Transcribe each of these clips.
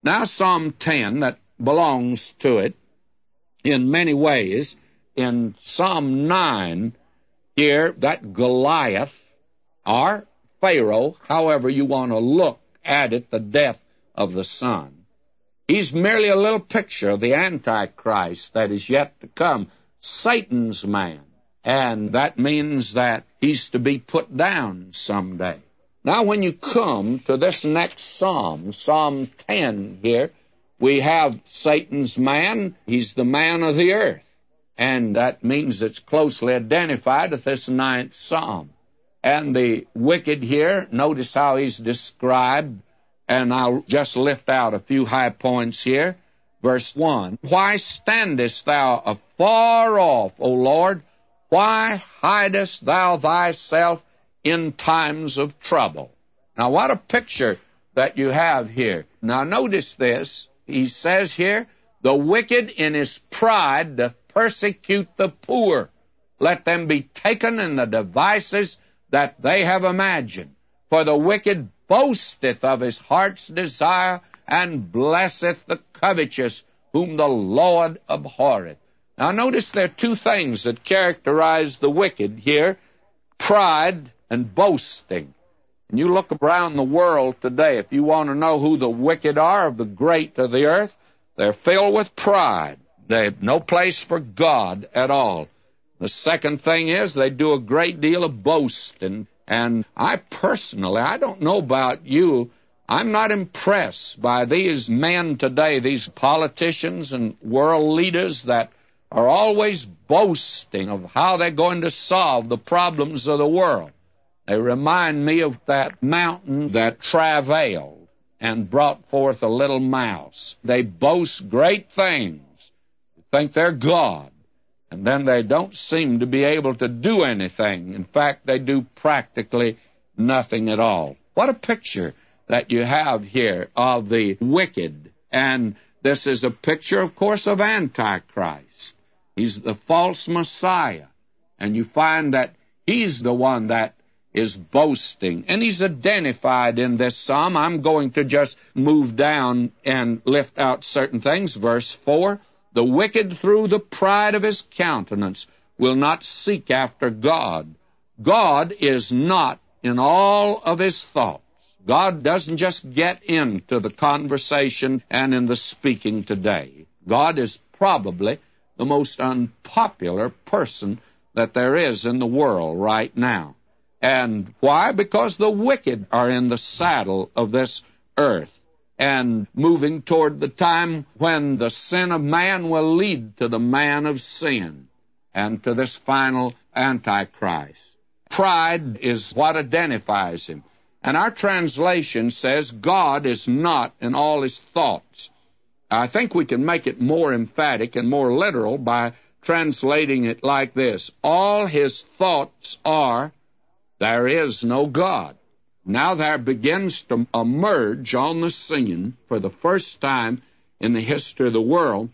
Now, Psalm 10, that belongs to it in many ways. In Psalm 9, here, that Goliath, or Pharaoh, however you want to look at it, the death of the son, he's merely a little picture of the Antichrist that is yet to come, Satan's man. And that means that he's to be put down someday. Now, when you come to this next psalm, Psalm 10 here, we have Satan's man. He's the man of the earth. And that means it's closely identified with this 9th psalm. And the wicked here, notice how he's described, and I'll just lift out a few high points here. Verse 1, Why standest thou afar off, O Lord? Why hidest thou thyself in times of trouble? Now, what a picture that you have here. Now, notice this. He says here, the wicked in his pride doth persecute the poor. Let them be taken in the devices that they have imagined. For the wicked boasteth of his heart's desire, and blesseth the covetous, whom the Lord abhorreth. Now, notice there are two things that characterize the wicked here, pride and boasting. And you look around the world today, if you want to know who the wicked are of the great of the earth, they're filled with pride. They have no place for God at all. The second thing is they do a great deal of boasting. And I personally, I don't know about you, I'm not impressed by these men today, these politicians and world leaders that are always boasting of how they're going to solve the problems of the world. They remind me of that mountain that travailed and brought forth a little mouse. They boast great things, think they're God, and then they don't seem to be able to do anything. In fact, they do practically nothing at all. What a picture that you have here of the wicked. And this is a picture, of course, of Antichrist. He's the false Messiah. And you find that he's the one that is boasting. And he's identified in this psalm. I'm going to just move down and lift out certain things. Verse 4, the wicked through the pride of his countenance will not seek after God. God is not in all of his thoughts. God doesn't just get into the conversation and in the speaking today. God is probably the most unpopular person that there is in the world right now. And why? Because the wicked are in the saddle of this earth and moving toward the time when the sin of man will lead to the man of sin and to this final Antichrist. Pride is what identifies him. And our translation says God is not in all his thoughts. I think we can make it more emphatic and more literal by translating it like this. All his thoughts are, there is no God. Now there begins to emerge on the scene for the first time in the history of the world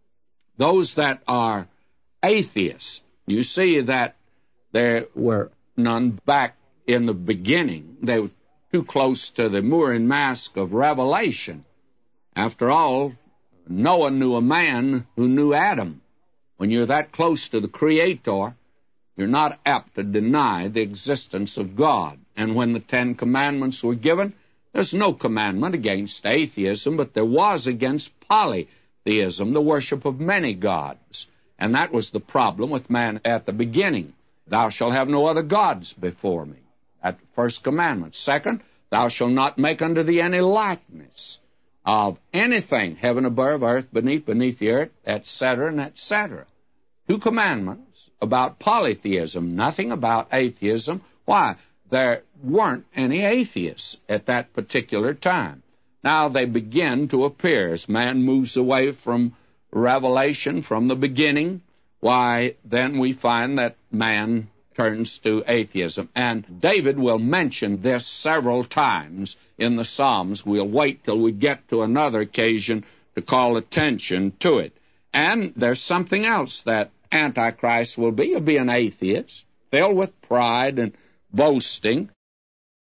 those that are atheists. You see that there were none back in the beginning. They were too close to the Mooring Mask of Revelation. After all, Noah knew a man who knew Adam. When you're that close to the Creator, you're not apt to deny the existence of God. And when the 10 Commandments were given, there's no commandment against atheism, but there was against polytheism, the worship of many gods. And that was the problem with man at the beginning. Thou shalt have no other gods before me. That's the first commandment. Second, thou shalt not make unto thee any likeness of anything, heaven above, earth beneath the earth, etc., and etc. 2 commandments about polytheism, nothing about atheism. Why? There weren't any atheists at that particular time. Now they begin to appear as man moves away from Revelation, from the beginning. Why, then we find that man turns to atheism. And David will mention this several times in the Psalms. We'll wait till we get to another occasion to call attention to it. And there's something else that Antichrist will be. He'll be an atheist, filled with pride and boasting.